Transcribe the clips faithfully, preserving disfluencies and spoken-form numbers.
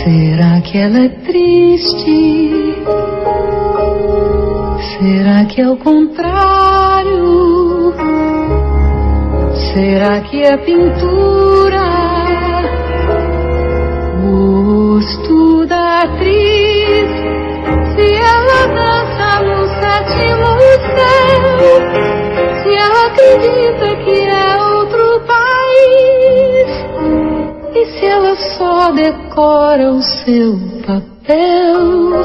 Será que ela é triste? Será que é o contrário? Será que é pintura? O rosto da atriz, se ela dança no sétimo céu, se ela acredita que é outro país, e se ela só decora o seu papel?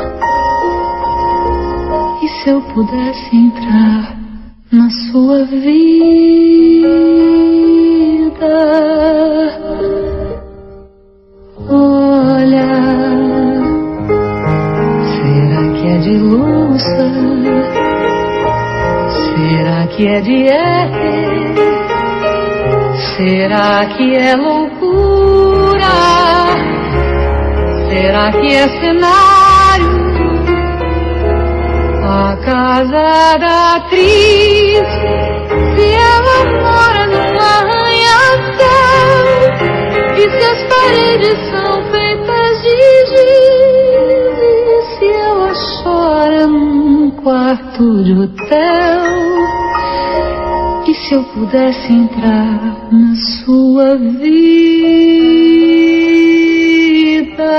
E se eu pudesse entrar na sua vida? Olha, será que é de louça? Será que é de R? Será que é loucura? Será que é cenário? A casa da atriz, se ela mora num arranha-céu, e se as paredes são feitas de giz, e se ela chora num quarto de hotel, e se eu pudesse entrar na sua vida?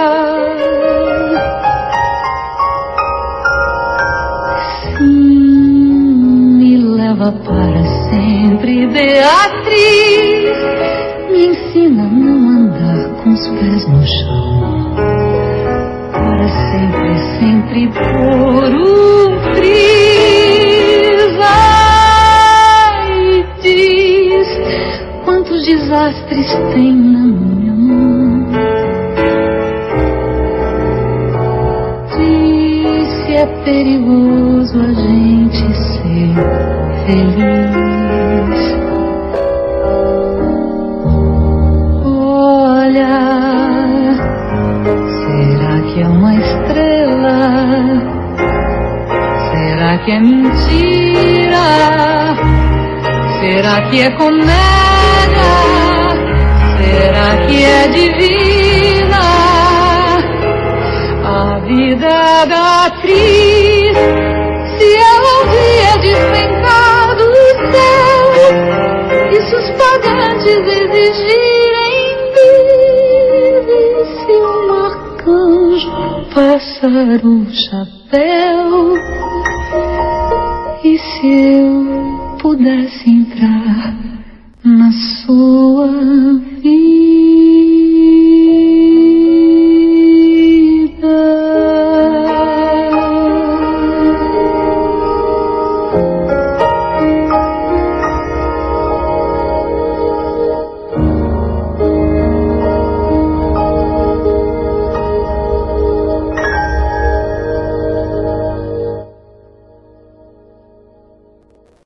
Para sempre, Beatriz, me ensina a não andar com os pés no chão. Para sempre, sempre por um triz. Ai, diz quantos desastres tem na minha mão. Diz se é perigoso a gente ser feliz. Olha, será que é uma estrela? Será que é mentira? Será que é comédia? Será que é divina? A vida da atriz, se ela um dia despencar do céu, e se os pagantes exigirem bis, se um arcanjo passar o chapéu, e se eu pudesse entrar na sua vida?